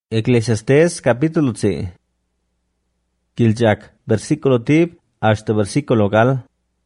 Eclesiastés capítulo 3. Giljak versículo tip hasta versículo gal.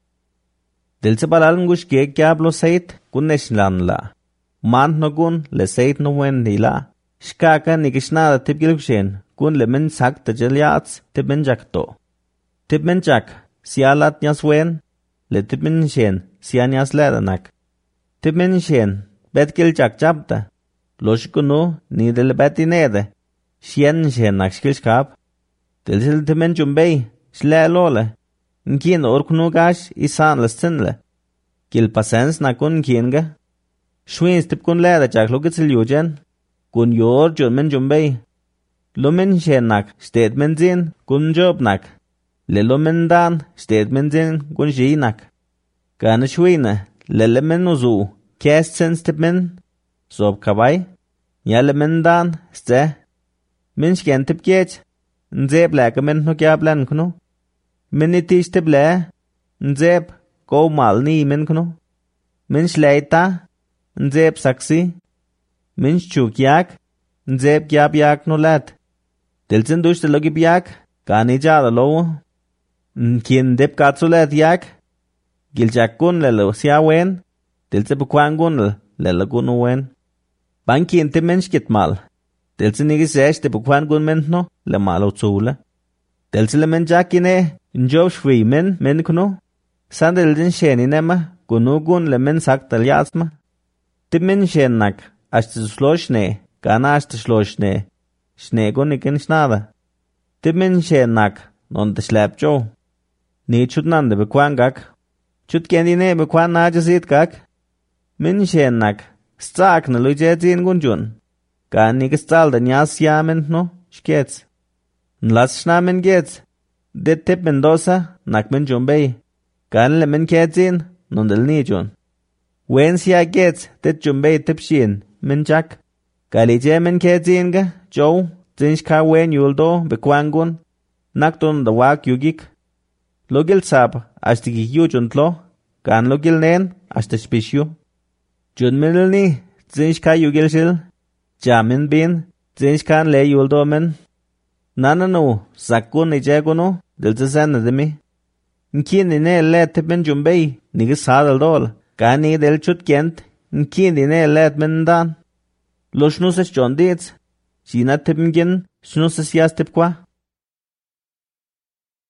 Del se balal ngush ke kyablo seit kunesh lan la. Man no gun le seit no wen ni la. Shkaka ni gishnada tip gilgshen kun le men sak te jeliats tip men jakto. Tip men jak sialat nyas wen le tip men shen sianyas leranak. Tip men shen bet giljak jabda. Loshkuno ni del betinede. Shen nak skilskap. Del sil timen jumbei shle lole. Nkien orkunu gash isan lestinle. Gil pasens na kun kienga. Shwins tip kun leda jak logitsil yujen. Kun yor jun men jumbei. Lumen nak sted men zin kun job nak. Le lumen dan sted men zin kun jinak. Gane shwine lele men uzu. Kest sens tip men. Sob kabay. Yale men dan ste. Min skjen tip gech. Nzeb leke men no kya plan kuno. Min itish tip le. Nzeb go mal ni men kuno. Min shleita. Nzeb saksi. Min shchuk yak. Nzeb gyab yak no lat. Dilsen dush de logi byak. Gani jada lo. Nkien dip katsulet yak. Giljak kun lelo siya wen. Dilse bukwang gun lelo gun wen. Bankien tip men shkit mal. Delse nigi sesh te bukwan gun men no le malo tsula. Delse le men jakine njob shwi men kuno. Sandel din sheni nema kunu gun le men sak tal yasma. Tip men shenak ashte sloshne gana ashte sloshne. Shne gun ikin shnada. Tip men shenak non te shlap jo. Ni chutnan de bukwan gak. Chut kendine bukwan na jasit gak. Men shenak stak na luje zin gun jun. Gan ni gestal den jas yamen no shkets. Nlas shnamen gets. Det tip Mendoza nak men jumbei. Gan le men ketzin non del ni jun. Wen sia gets det jumbei tip shin men jak. Galije men ketzin ga jow zinshka wen yuldo bekwangun. Nakton da wak yugik. Logil sab ashtigi yujuntlo. Gan logil nen ashtashpishu. Jun milni zinshka yugil shil. Jamin bin, zinshkan le yuldomen. Nananu, sakun ni jaguno, dilzasan nadimi. Nkini ne le tipen jumbei, nigi sadal dol. Kani del chut kent, nkini ne le tmendan. Lo shnusas jondits, shina tipen gin, shnusas yas tipkwa.